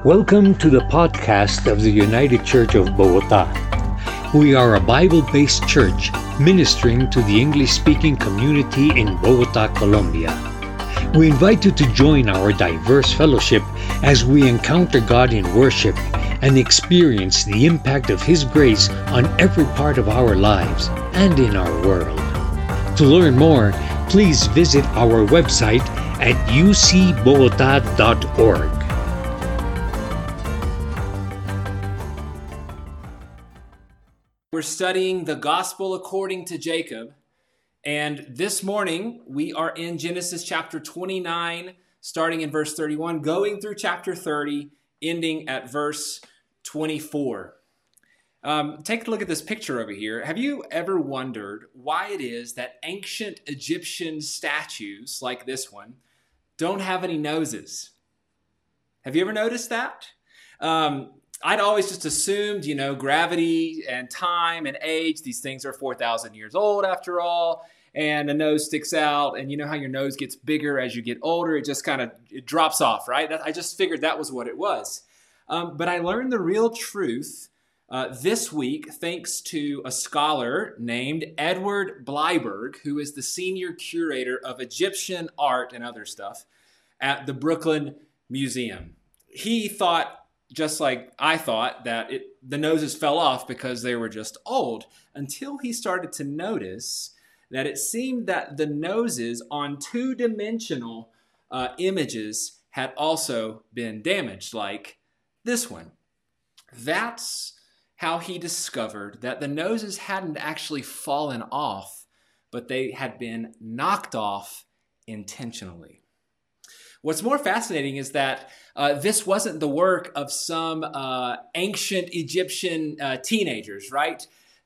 Welcome to the podcast of the United Church of Bogota. We are a Bible-based church ministering to the English-speaking community in Bogota, Colombia. We invite you to join our diverse fellowship as we encounter God in worship and experience the impact of His grace on every part of our lives and in our world. To learn more, please visit our website at ucbogota.org. We're studying the Gospel according to Jacob, and this morning we are in Genesis chapter 29, starting in verse 31, going through chapter 30, ending at verse 24. Take a look at this picture over here. Have you ever wondered why it is that ancient Egyptian statues like this one don't have any noses? Have you ever noticed that? I'd always just assumed, gravity and time and age, these things are 4,000 years old after all, and a nose sticks out, and you know how your nose gets bigger as you get older, it just it drops off, right? I just figured that was what it was. But I learned the real truth this week thanks to a scholar named Edward Bleiberg, who is the senior curator of Egyptian art and other stuff at the Brooklyn Museum. He thought, just like I thought, that the noses fell off because they were just old, until he started to notice that it seemed that the noses on two-dimensional images had also been damaged, like this one. That's how he discovered that the noses hadn't actually fallen off, but they had been knocked off intentionally. What's more fascinating is that this wasn't the work of some ancient Egyptian teenagers, right?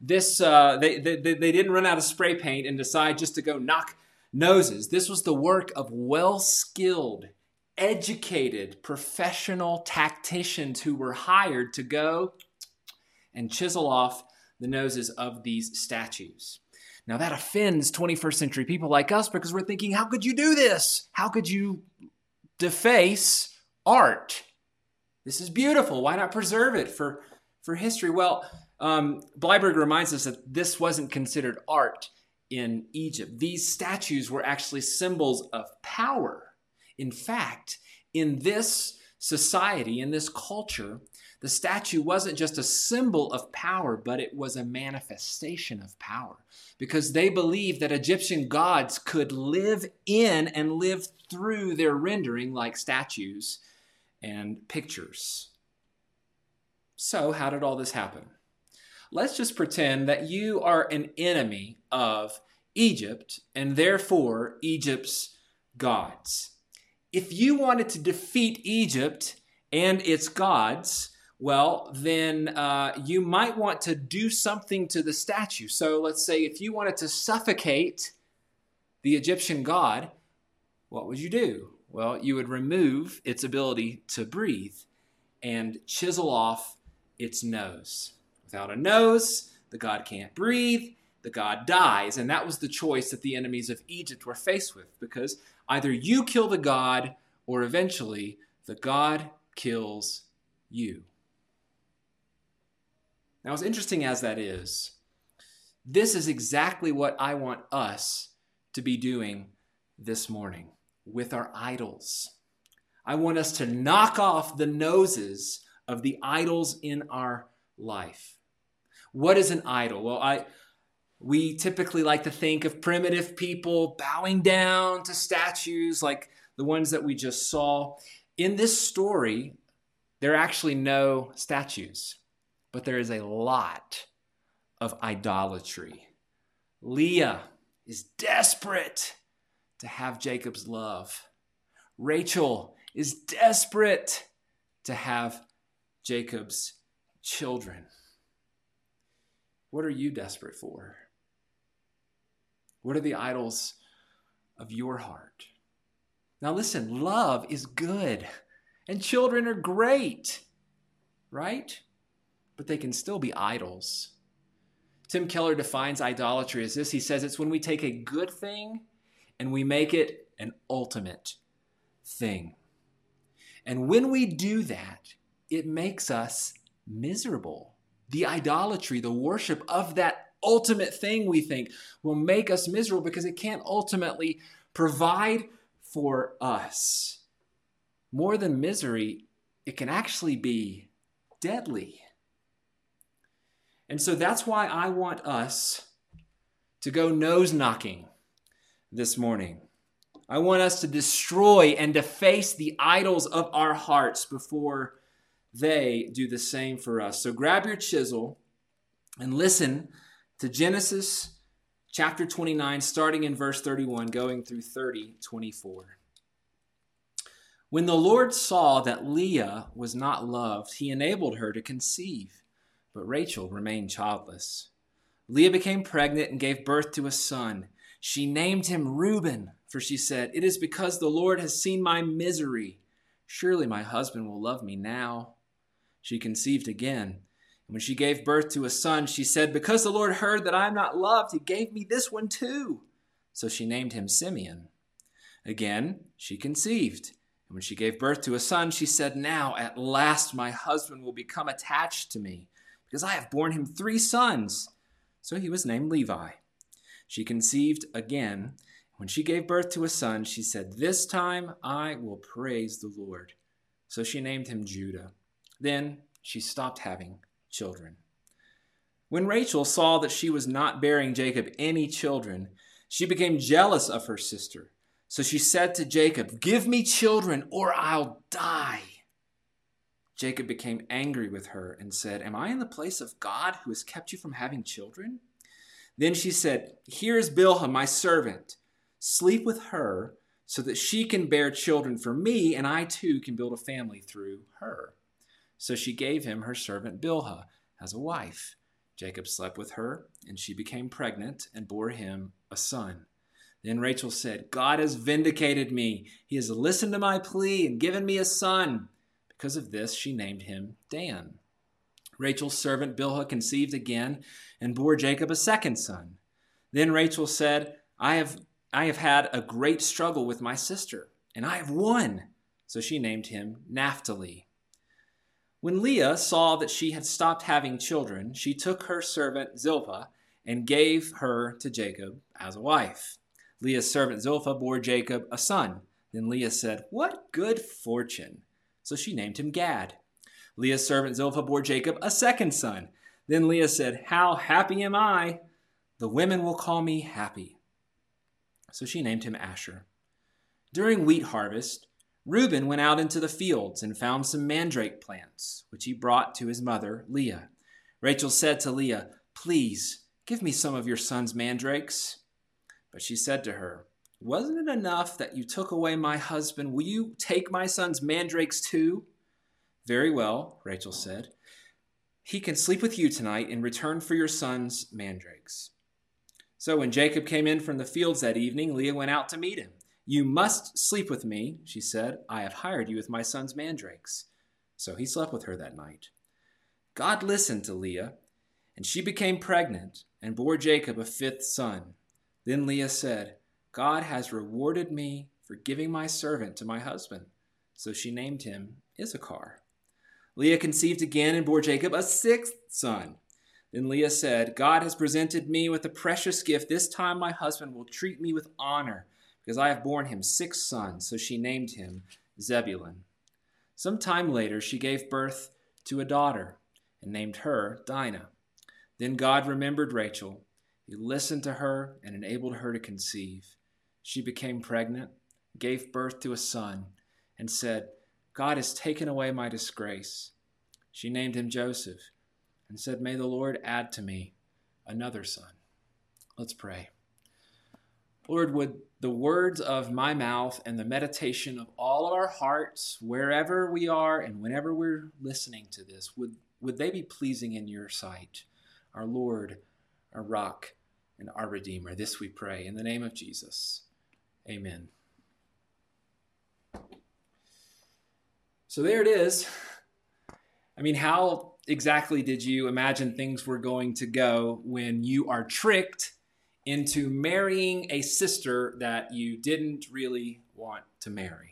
They didn't run out of spray paint and decide just to go knock noses. This was the work of well-skilled, educated, professional tacticians who were hired to go and chisel off the noses of these statues. Now that offends 21st century people like us because we're thinking, how could you do this? How could you deface art? This is beautiful. Why not preserve it for history? Well, Bleiberg reminds us that this wasn't considered art in Egypt. These statues were actually symbols of power. In fact, in this society, in this culture, the statue wasn't just a symbol of power, but it was a manifestation of power, because they believed that Egyptian gods could live in and live through their rendering like statues and pictures. So how did all this happen? Let's just pretend that you are an enemy of Egypt and therefore Egypt's gods. If you wanted to defeat Egypt and its gods, well, then you might want to do something to the statue. So let's say if you wanted to suffocate the Egyptian god, what would you do? Well, you would remove its ability to breathe and chisel off its nose. Without a nose, the god can't breathe, the god dies. And that was the choice that the enemies of Egypt were faced with, because either you kill the god or eventually the god kills you. Now, as interesting as that is, this is exactly what I want us to be doing this morning with our idols. I want us to knock off the noses of the idols in our life. What is an idol? Well, we typically like to think of primitive people bowing down to statues like the ones that we just saw. In this story, there are actually no statues, but there is a lot of idolatry. Leah is desperate to have Jacob's love. Rachel is desperate to have Jacob's children. What are you desperate for? What are the idols of your heart? Now listen, love is good and children are great, right? But they can still be idols. Tim Keller defines idolatry as this. He says it's when we take a good thing and we make it an ultimate thing. And when we do that, it makes us miserable. The idolatry, the worship of that ultimate thing we think will make us miserable because it can't ultimately provide for us. More than misery, it can actually be deadly. And so that's why I want us to go nose knocking this morning. I want us to destroy and deface the idols of our hearts before they do the same for us. So grab your chisel and listen to Genesis chapter 29, starting in verse 31, going through 24. When the Lord saw that Leah was not loved, he enabled her to conceive, but Rachel remained childless. Leah became pregnant and gave birth to a son. She named him Reuben, for she said, "It is because the Lord has seen my misery. Surely my husband will love me now." She conceived again, and when she gave birth to a son, she said, "Because the Lord heard that I am not loved, he gave me this one too." So she named him Simeon. Again, she conceived, and when she gave birth to a son, she said, "Now at last my husband will become attached to me, because I have borne him 3 sons." So he was named Levi. She conceived again. When she gave birth to a son, she said, "This time I will praise the Lord." So she named him Judah. Then she stopped having children. When Rachel saw that she was not bearing Jacob any children, she became jealous of her sister. So she said to Jacob, "Give me children or I'll die." Jacob became angry with her and said, "Am I in the place of God who has kept you from having children?" Then she said, "Here is Bilhah, my servant. Sleep with her so that she can bear children for me, and I too can build a family through her." So she gave him her servant Bilhah as a wife. Jacob slept with her, and she became pregnant and bore him a son. Then Rachel said, "God has vindicated me. He has listened to my plea and given me a son." Because of this, she named him Dan. Rachel's servant Bilhah conceived again and bore Jacob a second son. Then Rachel said, I have had a great struggle with my sister, and I have won." So she named him Naphtali. When Leah saw that she had stopped having children, she took her servant Zilpah and gave her to Jacob as a wife. Leah's servant Zilpah bore Jacob a son. Then Leah said, "What good fortune." So she named him Gad. Leah's servant Zilpah bore Jacob a second son. Then Leah said, "How happy am I! The women will call me happy." So she named him Asher. During wheat harvest, Reuben went out into the fields and found some mandrake plants, which he brought to his mother, Leah. Rachel said to Leah, "Please, give me some of your son's mandrakes." But she said to her, "Wasn't it enough that you took away my husband? Will you take my son's mandrakes too?" "Very well," Rachel said. "He can sleep with you tonight in return for your son's mandrakes." So when Jacob came in from the fields that evening, Leah went out to meet him. "You must sleep with me," she said. "I have hired you with my son's mandrakes." So he slept with her that night. God listened to Leah, and she became pregnant and bore Jacob a 5th son. Then Leah said, "God has rewarded me for giving my servant to my husband." So she named him Issachar. Leah conceived again and bore Jacob a 6th son. Then Leah said, "God has presented me with a precious gift. This time my husband will treat me with honor, because I have borne him 6 sons." So she named him Zebulun. Some time later, she gave birth to a daughter and named her Dinah. Then God remembered Rachel. He listened to her and enabled her to conceive. She became pregnant, gave birth to a son, and said, "God has taken away my disgrace." She named him Joseph and said, "May the Lord add to me another son." Let's pray. Lord, would the words of my mouth and the meditation of all of our hearts, wherever we are and whenever we're listening to this, would they be pleasing in your sight, our Lord, our rock, and our Redeemer? This we pray in the name of Jesus. Amen. So there it is. I mean, how exactly did you imagine things were going to go when you are tricked into marrying a sister that you didn't really want to marry?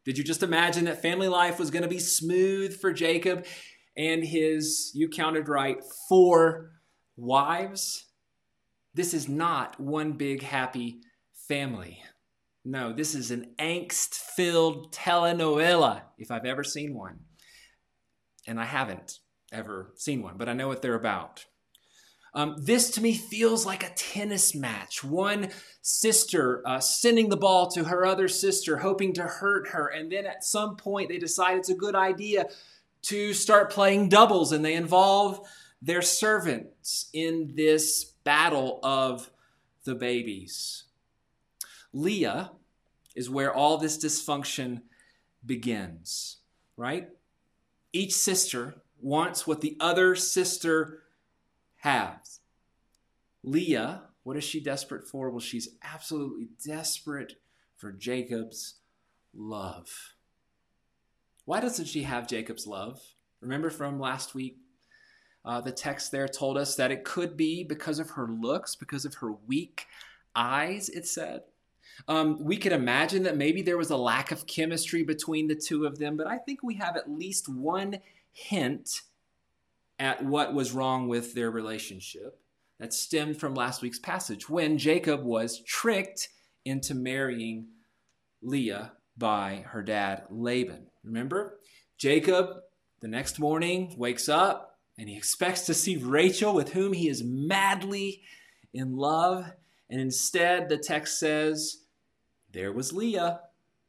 Did you just imagine that family life was going to be smooth for Jacob and his, you counted right, 4 wives? This is not one big happy family. No, this is an angst-filled telenovela, if I've ever seen one. And I haven't ever seen one, but I know what they're about. This to me feels like a tennis match. One sister sending the ball to her other sister, hoping to hurt her. And then at some point they decide it's a good idea to start playing doubles, and they involve their servants in this battle of the babies. Leah is where all this dysfunction begins, right? Each sister wants what the other sister has. Leah, what is she desperate for? Well, she's absolutely desperate for Jacob's love. Why doesn't she have Jacob's love? Remember from last week, the text there told us that it could be because of her looks, because of her weak eyes, it said. We could imagine that maybe there was a lack of chemistry between the two of them, but I think we have at least one hint at what was wrong with their relationship that stemmed from last week's passage when Jacob was tricked into marrying Leah by her dad Laban. Remember? Jacob, the next morning, wakes up and he expects to see Rachel, with whom he is madly in love. And instead, the text says, there was Leah.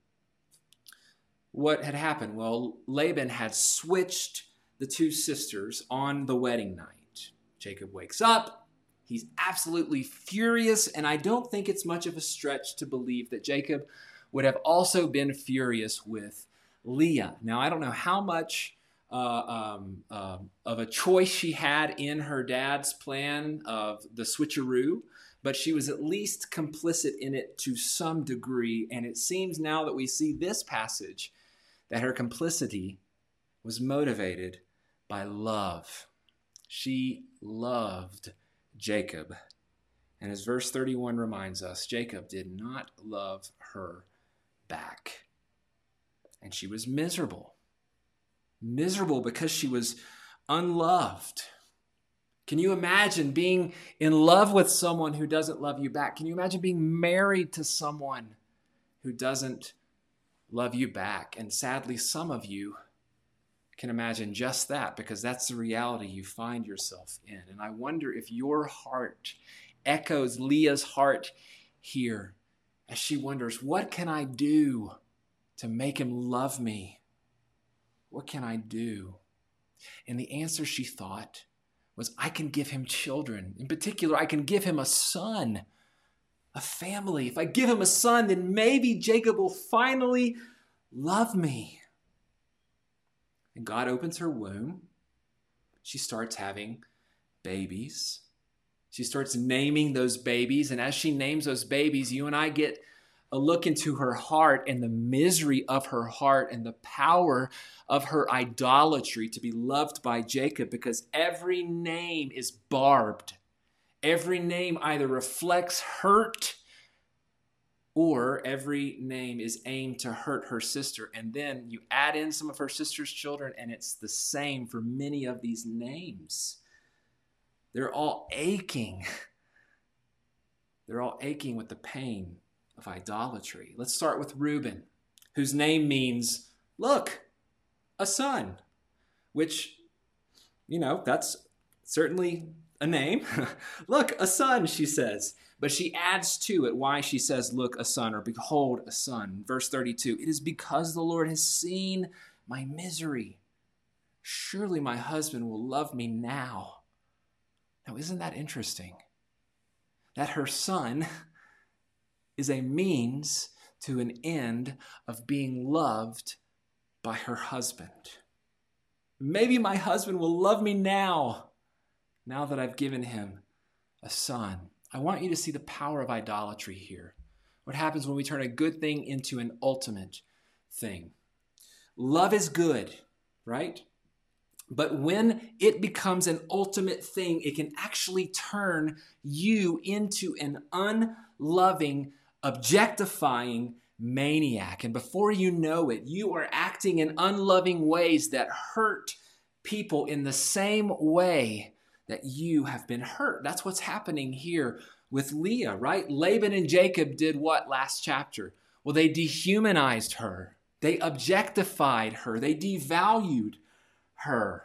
What had happened? Well, Laban had switched the two sisters on the wedding night. Jacob wakes up. He's absolutely furious, and I don't think it's much of a stretch to believe that Jacob would have also been furious with Leah. Now, I don't know how much of a choice she had in her dad's plan of the switcheroo, but she was at least complicit in it to some degree, and it seems now that we see this passage that her complicity was motivated by love. She loved Jacob. And as verse 31 reminds us, Jacob did not love her back. And she was miserable. Miserable because she was unloved. Can you imagine being in love with someone who doesn't love you back? Can you imagine being married to someone who doesn't love you back? And sadly, some of you can imagine just that, because that's the reality you find yourself in. And I wonder if your heart echoes Leah's heart here as she wonders, what can I do to make him love me? What can I do? And the answer, she thought, was, I can give him children. In particular, I can give him a son, a family. If I give him a son, then maybe Jacob will finally love me. And God opens her womb. She starts having babies. She starts naming those babies. And as she names those babies, you and I get a look into her heart and the misery of her heart and the power of her idolatry to be loved by Jacob, because every name is barbed. Every name either reflects hurt or every name is aimed to hurt her sister. And then you add in some of her sister's children, and it's the same for many of these names. They're all aching. They're all aching with the pain of idolatry. Let's start with Reuben, whose name means, look, a son, which, that's certainly a name. Look, a son, she says. But she adds to it why she says, look, a son, or behold, a son. Verse 32, it is because the Lord has seen my misery. Surely my husband will love me now. Now, isn't that interesting? That her son is a means to an end of being loved by her husband. Maybe my husband will love me now that I've given him a son. I want you to see the power of idolatry here. What happens when we turn a good thing into an ultimate thing? Love is good, right? But when it becomes an ultimate thing, it can actually turn you into an unloving, objectifying maniac. And before you know it, you are acting in unloving ways that hurt people in the same way that you have been hurt. That's what's happening here with Leah, right? Laban and Jacob did what last chapter? Well, they dehumanized her. They objectified her. They devalued her.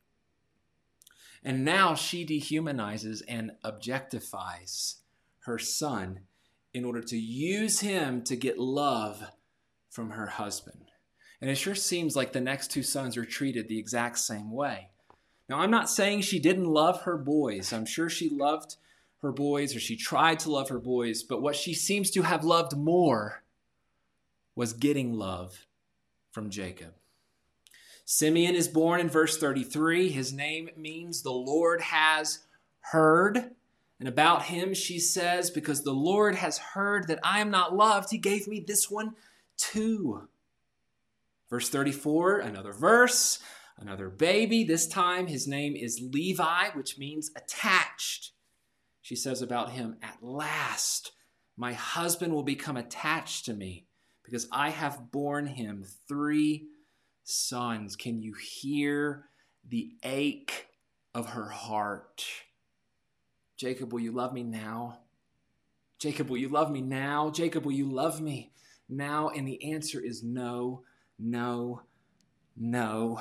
And now she dehumanizes and objectifies her son in order to use him to get love from her husband. And it sure seems like the next two sons are treated the exact same way. Now, I'm not saying she didn't love her boys. I'm sure she loved her boys, or she tried to love her boys, but what she seems to have loved more was getting love from Jacob. Simeon is born in verse 33. His name means the Lord has heard. And about him, she says, because the Lord has heard that I am not loved, he gave me this one too. Verse 34, another verse, another baby. This time his name is Levi, which means attached. She says about him, at last my husband will become attached to me because I have borne him 3 sons. Can you hear the ache of her heart? Jacob, will you love me now? Jacob, will you love me now? Jacob, will you love me now? And the answer is no, no, no.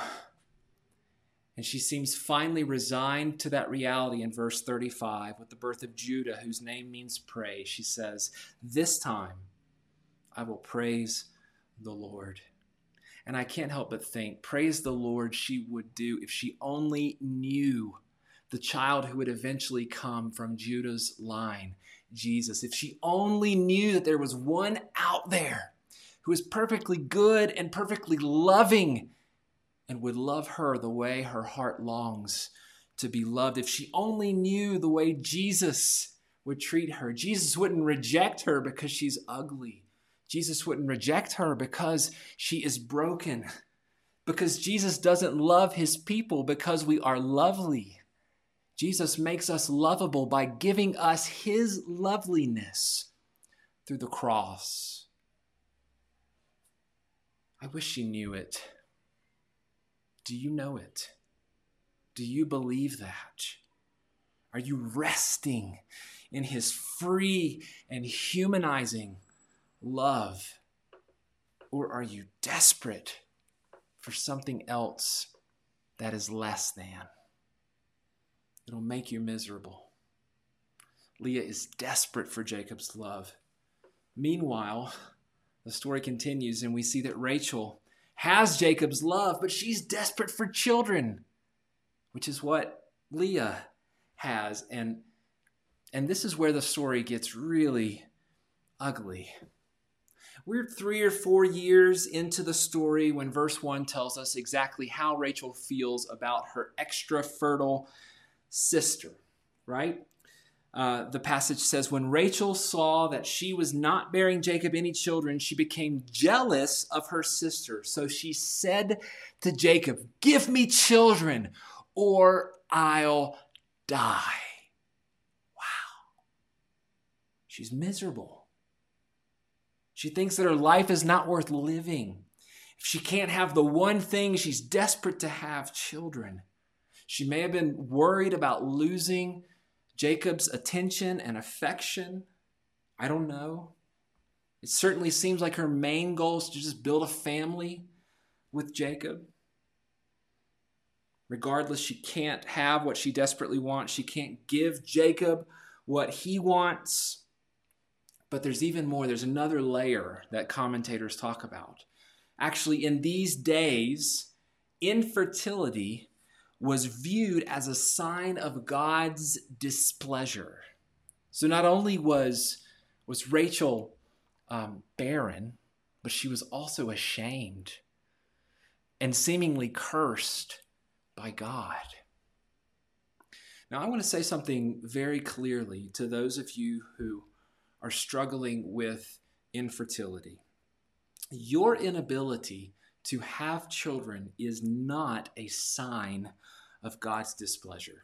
And she seems finally resigned to that reality in verse 35 with the birth of Judah, whose name means praise. She says, this time I will praise the Lord. And I can't help but think, praise the Lord she would do if she only knew the child who would eventually come from Judah's line, Jesus. If she only knew that there was one out there who is perfectly good and perfectly loving and would love her the way her heart longs to be loved. If she only knew the way Jesus would treat her. Jesus wouldn't reject her because she's ugly. Jesus wouldn't reject her because she is broken. Because Jesus doesn't love his people because we are lovely. Jesus makes us lovable by giving us his loveliness through the cross. I wish she knew it. Do you know it? Do you believe that? Are you resting in his free and humanizing love? Or are you desperate for something else that is less than? It'll make you miserable. Leah is desperate for Jacob's love. Meanwhile, the story continues and we see that Rachel has Jacob's love, but she's desperate for children, which is what Leah has. And this is where the story gets really ugly. We're 3 or 4 years into the story when verse 1 tells us exactly how Rachel feels about her extra fertile sister, right? The passage says, when Rachel saw that she was not bearing Jacob any children, she became jealous of her sister. So she said to Jacob, give me children or I'll die. Wow. She's miserable. She thinks that her life is not worth living. If she can't have the one thing she's desperate to have, children. She may have been worried about losing Jacob's attention and affection. I don't know. It certainly seems like her main goal is to just build a family with Jacob. Regardless, she can't have what she desperately wants. She can't give Jacob what he wants. But there's even more. There's another layer that commentators talk about. Actually, in these days, infertility was viewed as a sign of God's displeasure. So not only was Rachel barren, but she was also ashamed and seemingly cursed by God. Now, I want to say something very clearly to those of you who are struggling with infertility. Your inability to have children is not a sign of God's displeasure.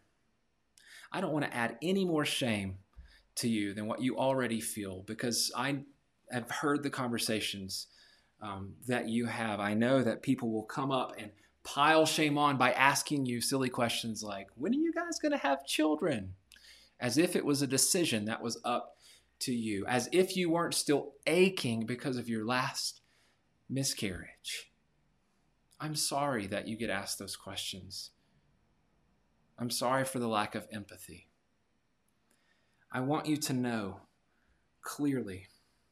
I don't want to add any more shame to you than what you already feel, because I have heard the conversations that you have. I know that people will come up and pile shame on by asking you silly questions like, when are you guys going to have children? As if it was a decision that was up to you, as if you weren't still aching because of your last miscarriage. I'm sorry that you get asked those questions. I'm sorry for the lack of empathy. I want you to know clearly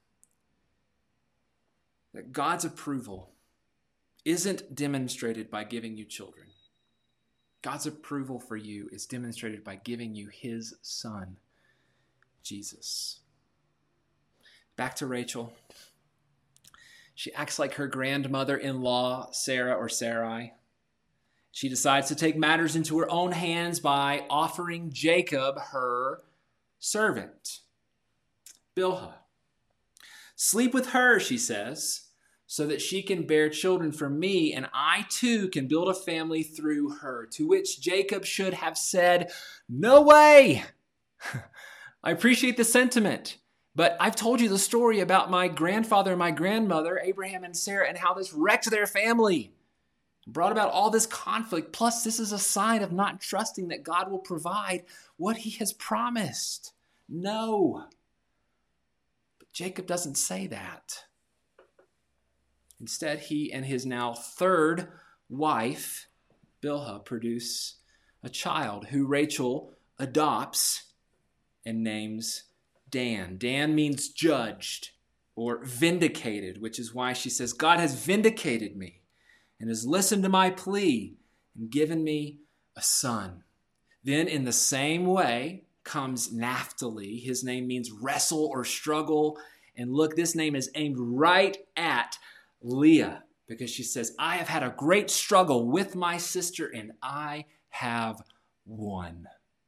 that God's approval isn't demonstrated by giving you children. God's approval for you is demonstrated by giving you his son, Jesus. Back to Rachel. She acts like her grandmother-in-law, Sarah or Sarai. She decides to take matters into her own hands by offering Jacob her servant, Bilhah. Sleep with her, she says, so that she can bear children for me, and I too can build a family through her. To which Jacob should have said, no way! I appreciate the sentiment, but I've told you the story about my grandfather and my grandmother, Abraham and Sarah, and how this wrecked their family, brought about all this conflict. Plus, this is a sign of not trusting that God will provide what he has promised. No. But Jacob doesn't say that. Instead, he and his now third wife, Bilhah, produce a child who Rachel adopts and names Dan. Dan means judged or vindicated, which is why she says, God has vindicated me and has listened to my plea and given me a son. Then in the same way comes Naphtali. His name means wrestle or struggle. And look, this name is aimed right at Leah, because she says, I have had a great struggle with my sister and I have won.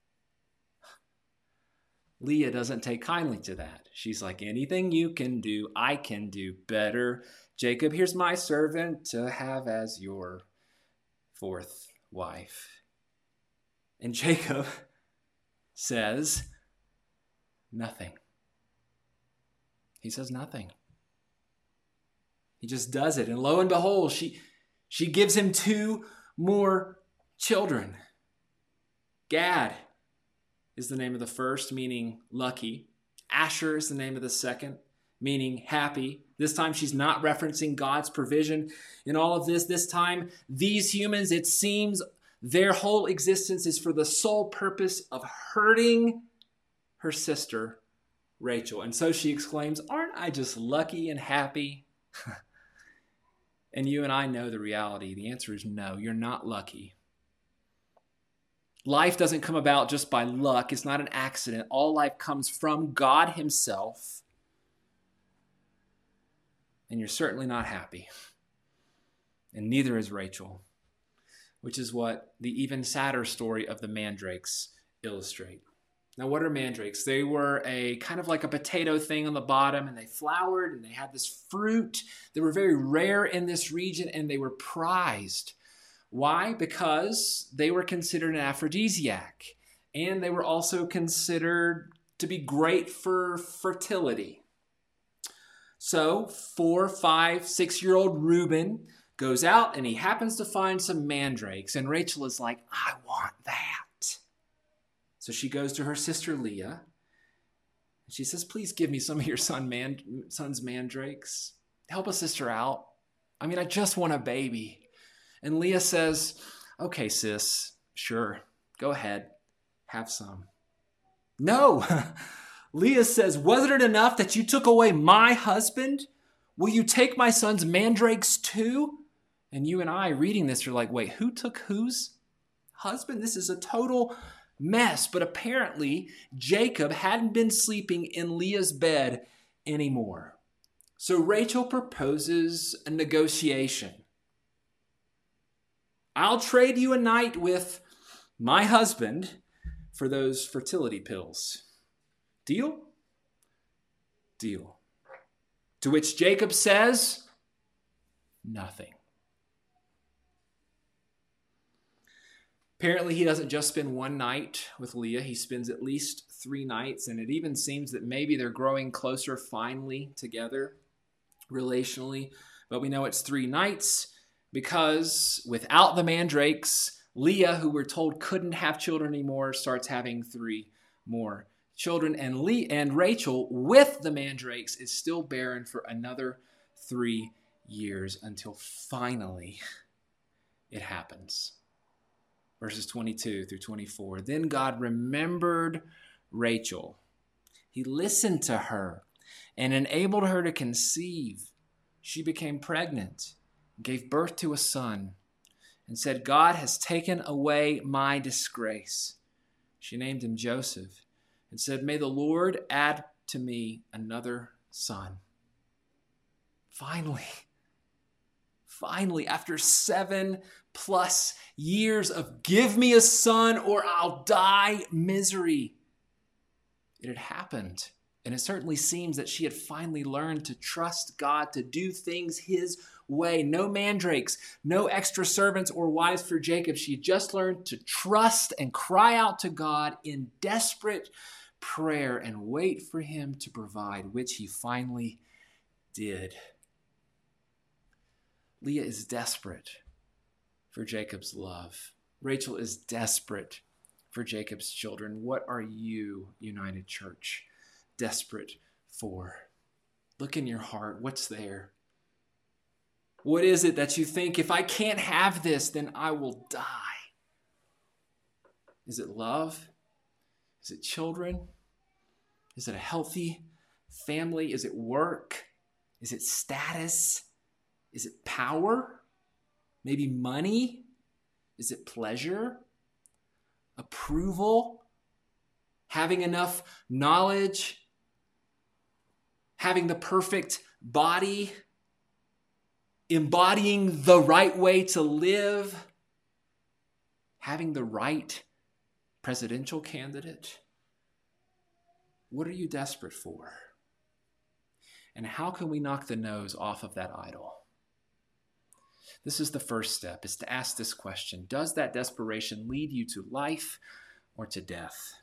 Leah doesn't take kindly to that. She's like, anything you can do, I can do better. Jacob, here's my servant to have as your fourth wife. And Jacob says nothing. He says nothing. He just does it. And lo and behold, she gives him two more children. Gad is the name of the first, meaning lucky. Asher is the name of the second, meaning happy. This time she's not referencing God's provision in all of this. This time, these humans, it seems, their whole existence is for the sole purpose of hurting her sister, Rachel. And so she exclaims, aren't I just lucky and happy? And you and I know the reality. The answer is no, you're not lucky. Life doesn't come about just by luck. It's not an accident. All life comes from God himself. And you're certainly not happy. And neither is Rachel, which is what the even sadder story of the mandrakes illustrate. Now, what are mandrakes? They were a kind of like a potato thing on the bottom, and they flowered, and they had this fruit. They were very rare in this region, and they were prized. Why? Because they were considered an aphrodisiac, and they were also considered to be great for fertility. So 4, 5, 6-year-old Reuben goes out, and he happens to find some mandrakes, and Rachel is like, I want that. So she goes to her sister Leah. And she says, please give me some of your son's mandrakes. Help a sister out. I mean, I just want a baby. And Leah says, okay, sis, sure, go ahead, have some. No, Leah says, wasn't it enough that you took away my husband? Will you take my son's mandrakes too? And you and I reading this are like, wait, who took whose husband? This is a total mess. But apparently Jacob hadn't been sleeping in Leah's bed anymore. So Rachel proposes a negotiation. I'll trade you a night with my husband for those fertility pills. Deal? Deal. To which Jacob says, nothing. Apparently, he doesn't just spend one night with Leah. He spends at least 3 nights, and it even seems that maybe they're growing closer finally together relationally. But we know it's 3 nights because without the mandrakes, Leah, who we're told couldn't have children anymore, starts having 3 more children. And Rachel, with the mandrakes, is still barren for another 3 years until finally it happens. Verses 22 through 24. Then God remembered Rachel. He listened to her and enabled her to conceive. She became pregnant, gave birth to a son, and said, God has taken away my disgrace. She named him Joseph and said, may the Lord add to me another son. Finally, after 7+ years of give me a son or I'll die misery, it had happened. And it certainly seems that she had finally learned to trust God, to do things his way. No mandrakes, no extra servants or wives for Jacob. She had just learned to trust and cry out to God in desperate prayer and wait for him to provide, which he finally did. Leah is desperate for Jacob's love. Rachel is desperate for Jacob's children. What are you, United Church, desperate for? Look in your heart. What's there? What is it that you think, if I can't have this, then I will die? Is it love? Is it children? Is it a healthy family? Is it work? Is it status? Is it power? Maybe money? Is it pleasure? Approval? Having enough knowledge? Having the perfect body? Embodying the right way to live? Having the right presidential candidate? What are you desperate for? And how can we knock the nose off of that idol? This is the first step, is to ask this question. Does that desperation lead you to life or to death?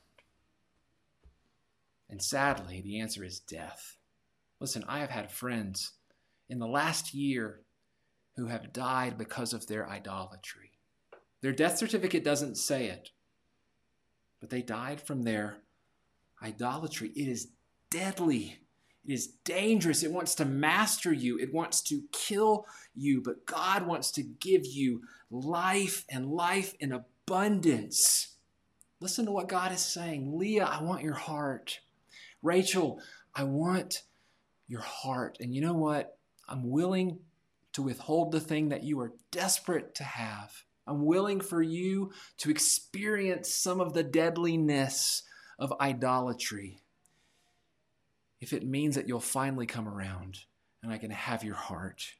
And sadly, the answer is death. Listen, I have had friends in the last year who have died because of their idolatry. Their death certificate doesn't say it, but they died from their idolatry. It is deadly. It is dangerous. It wants to master you. It wants to kill you. But God wants to give you life and life in abundance. Listen to what God is saying. Leah, I want your heart. Rachel, I want your heart. And you know what? I'm willing to withhold the thing that you are desperate to have. I'm willing for you to experience some of the deadliness of idolatry, if it means that you'll finally come around and I can have your heart.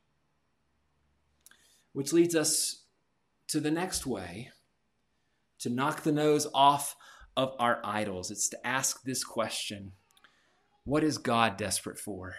Which leads us to the next way to knock the nose off of our idols. It's to ask this question: what is God desperate for?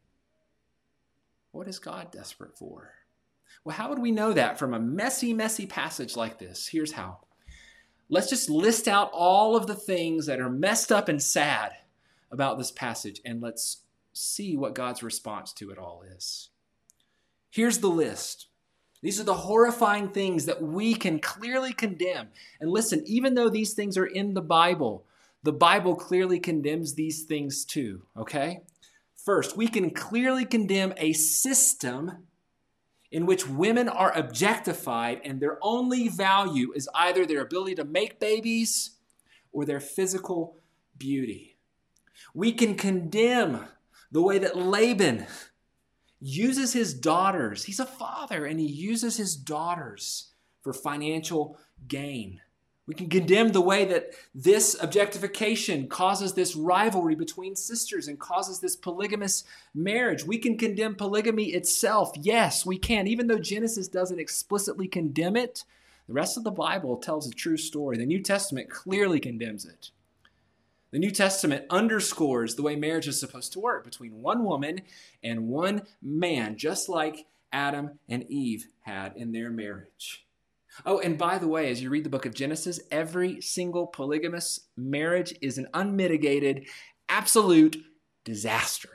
What is God desperate for? Well, how would we know that from a messy passage like this? Here's how. Let's just list out all of the things that are messed up and sad about this passage, and let's see what God's response to it all is. Here's the list. These are the horrifying things that we can clearly condemn. And listen, even though these things are in the Bible clearly condemns these things too, okay? First, we can clearly condemn a system in which women are objectified and their only value is either their ability to make babies or their physical beauty. We can condemn the way that Laban uses his daughters. He's a father and he uses his daughters for financial gain. We can condemn the way that this objectification causes this rivalry between sisters and causes this polygamous marriage. We can condemn polygamy itself. Yes, we can. Even though Genesis doesn't explicitly condemn it, the rest of the Bible tells a true story. The New Testament clearly condemns it. The New Testament underscores the way marriage is supposed to work between one woman and one man, just like Adam and Eve had in their marriage. Oh, and by the way, as you read the book of Genesis, every single polygamous marriage is an unmitigated, absolute disaster.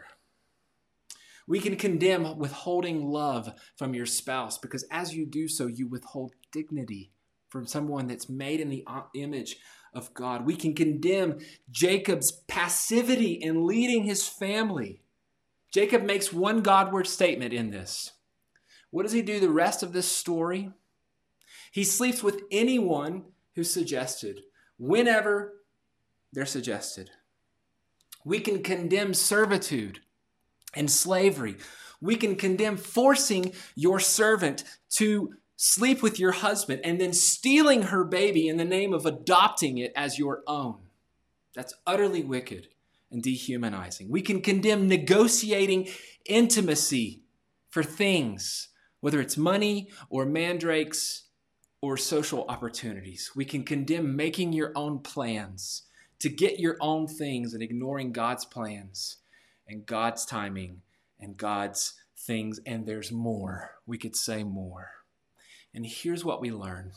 We can condemn withholding love from your spouse because as you do so, you withhold dignity from someone that's made in the image of God. We can condemn Jacob's passivity in leading his family. Jacob makes one Godward statement in this. What does he do the rest of this story? He sleeps with anyone who's suggested, whenever they're suggested. We can condemn servitude and slavery. We can condemn forcing your servant to sleep with your husband and then stealing her baby in the name of adopting it as your own. That's utterly wicked and dehumanizing. We can condemn negotiating intimacy for things, whether it's money or mandrakes or social opportunities. We can condemn making your own plans to get your own things and ignoring God's plans and God's timing and God's things. And there's more. We could say more. And here's what we learn.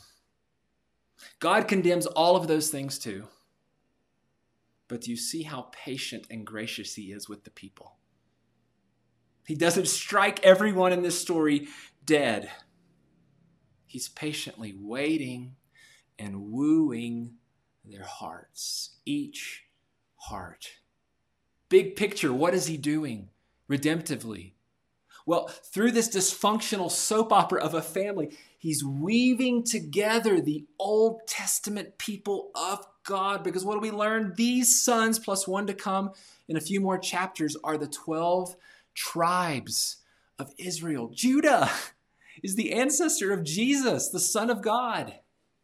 God condemns all of those things too. But do you see how patient and gracious he is with the people? He doesn't strike everyone in this story dead. He's patiently waiting and wooing their hearts, each heart. Big picture, what is he doing redemptively? Well, through this dysfunctional soap opera of a family, he's weaving together the Old Testament people of God. Because what do we learn? These sons, plus one to come in a few more chapters, are the 12 tribes of Israel. Judah is the ancestor of Jesus, the Son of God.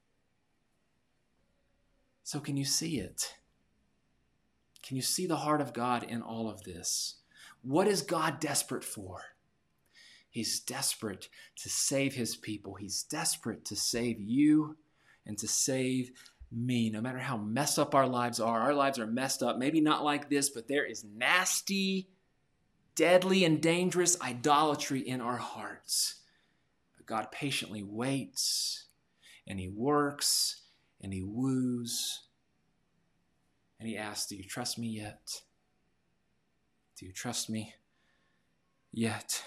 So can you see it? Can you see the heart of God in all of this? What is God desperate for? He's desperate to save his people. He's desperate to save you and to save me. No matter how messed up our lives are messed up. Maybe not like this, but there is nasty, deadly, and dangerous idolatry in our hearts. But God patiently waits, and he works, and he woos, and he asks, do you trust me yet? Do you trust me yet?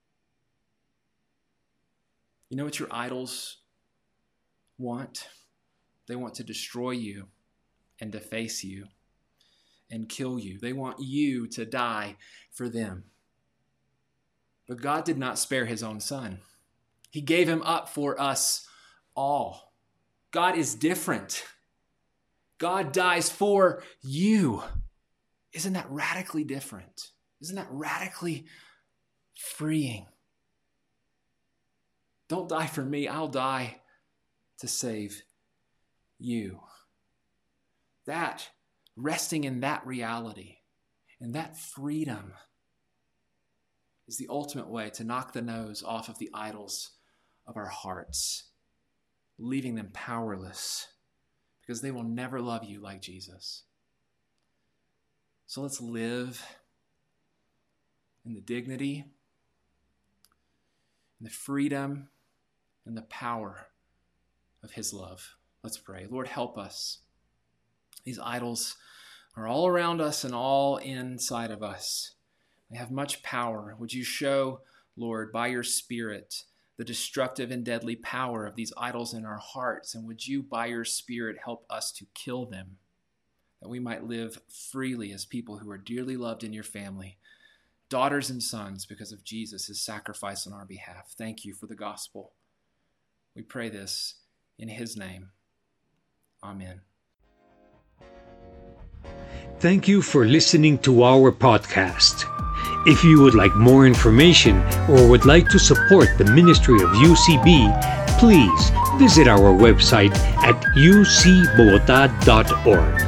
You know what your idols want? They want to destroy you and deface you and kill you. They want you to die for them. But God did not spare his own son. He gave him up for us all. God is different. God dies for you. Isn't that radically different? Isn't that radically freeing? Don't die for me. I'll die to save you. That, resting in that reality and that freedom is the ultimate way to knock the nose off of the idols of our hearts, leaving them powerless because they will never love you like Jesus. So let's live in the dignity and the freedom and the power of his love. Let's pray. Lord, help us. These idols are all around us and all inside of us. They have much power. Would you show, Lord, by your Spirit, the destructive and deadly power of these idols in our hearts? And would you, by your Spirit, help us to kill them, that we might live freely as people who are dearly loved in your family, daughters and sons, because of Jesus' sacrifice on our behalf. Thank you for the gospel. We pray this in his name. Amen. Thank you for listening to our podcast. If you would like more information or would like to support the ministry of UCB, please visit our website at ucbogota.org.